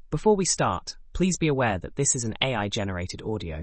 Before we start, please be aware that this is an AI-generated audio.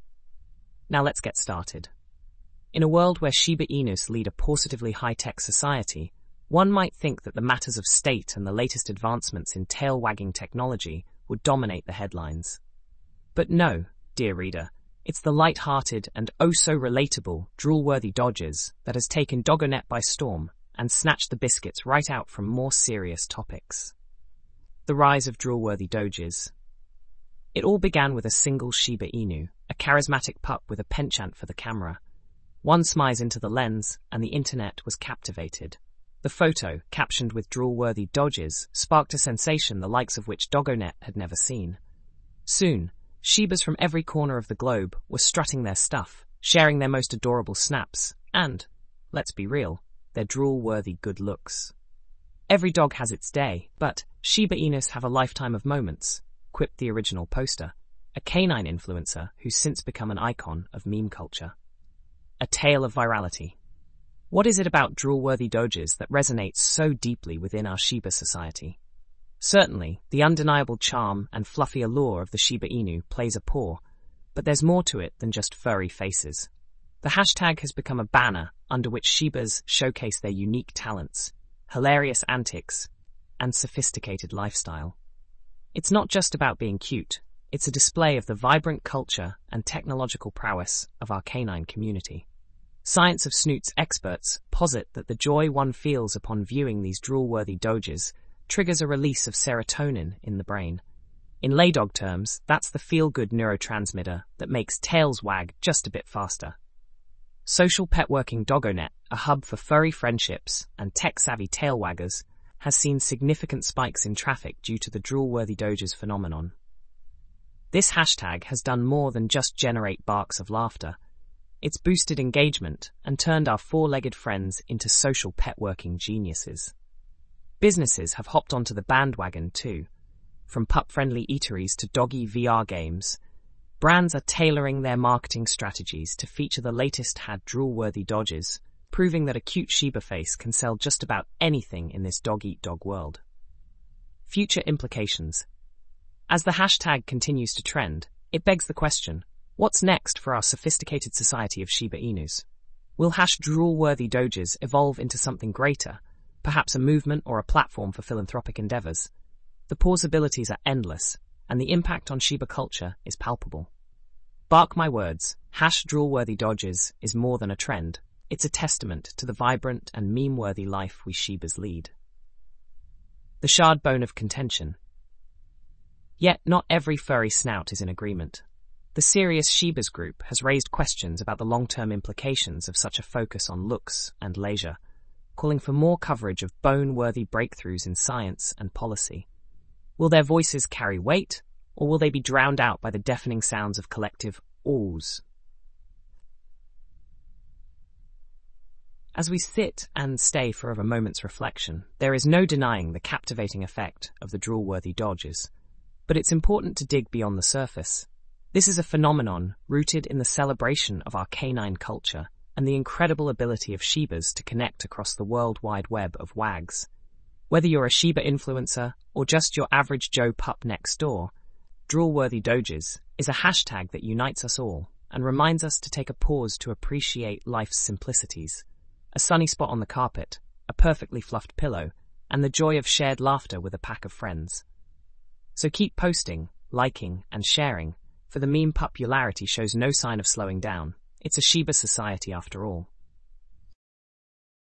Now let's get started. In a world where Shiba Inus lead a positively high-tech society, one might think that the matters of state and the latest advancements in tail-wagging technology would dominate the headlines. But no, dear reader, it's the light-hearted and oh-so-relatable, drool-worthy dodges that has taken Doggonet by storm and snatched the biscuits right out from more serious topics. The rise of drool-worthy doges. It all began with a single Shiba Inu, a charismatic pup with a penchant for the camera. One smize into the lens, and the internet was captivated. The photo, captioned with drool-worthy dodges, sparked a sensation the likes of which Doggonet had never seen. Soon, Shibas from every corner of the globe were strutting their stuff, sharing their most adorable snaps, and, let's be real, their drool-worthy good looks. Every dog has its day, but Shiba Inus have a lifetime of moments, quipped the original poster, a canine influencer who's since become an icon of meme culture. A tale of virality. What is it about drool-worthy doges that resonates so deeply within our Shiba society? Certainly, the undeniable charm and fluffy allure of the Shiba Inu plays a paw, but there's more to it than just furry faces. The hashtag has become a banner under which Shibas showcase their unique talents, hilarious antics, and sophisticated lifestyle. It's not just about being cute, it's a display of the vibrant culture and technological prowess of our canine community. Science of Snoots experts posit that the joy one feels upon viewing these drool-worthy doges triggers a release of serotonin in the brain. In laydog terms, that's the feel-good neurotransmitter that makes tails wag just a bit faster. Social petworking Doggonet, a hub for furry friendships and tech-savvy tail waggers, has seen significant spikes in traffic due to the drool-worthy doges phenomenon. This hashtag has done more than just generate barks of laughter. It's boosted engagement and turned our four-legged friends into social petworking geniuses. Businesses have hopped onto the bandwagon too. From pup-friendly eateries to doggy VR games, brands are tailoring their marketing strategies to feature the latest drool-worthy dodges, proving that a cute Shiba face can sell just about anything in this dog-eat-dog world. Future implications. As the hashtag continues to trend, it begs the question, what's next for our sophisticated society of Shiba Inus? Will drool-worthy doges evolve into something greater, perhaps a movement or a platform for philanthropic endeavors? The possibilities are endless, and the impact on Shiba culture is palpable. Bark my words, drool-worthy dodges is more than a trend. It's a testament to the vibrant and meme-worthy life we Shibas lead. The shard bone of contention. Yet not every furry snout is in agreement. The Serious Shibas group has raised questions about the long-term implications of such a focus on looks and leisure, calling for more coverage of bone-worthy breakthroughs in science and policy. Will their voices carry weight, or will they be drowned out by the deafening sounds of collective awes? As we sit and stay for a moment's reflection, there is no denying the captivating effect of the drool-worthy dodges. But it's important to dig beyond the surface. This is a phenomenon rooted in the celebration of our canine culture and the incredible ability of Shibas to connect across the World Wide Web of wags. Whether you're a Shiba influencer or just your average Joe pup next door, drool-worthy doges is a hashtag that unites us all and reminds us to take a pause to appreciate life's simplicities. A sunny spot on the carpet, a perfectly fluffed pillow, and the joy of shared laughter with a pack of friends. So keep posting, liking, and sharing, for the meme popularity shows no sign of slowing down. It's a Shiba society after all.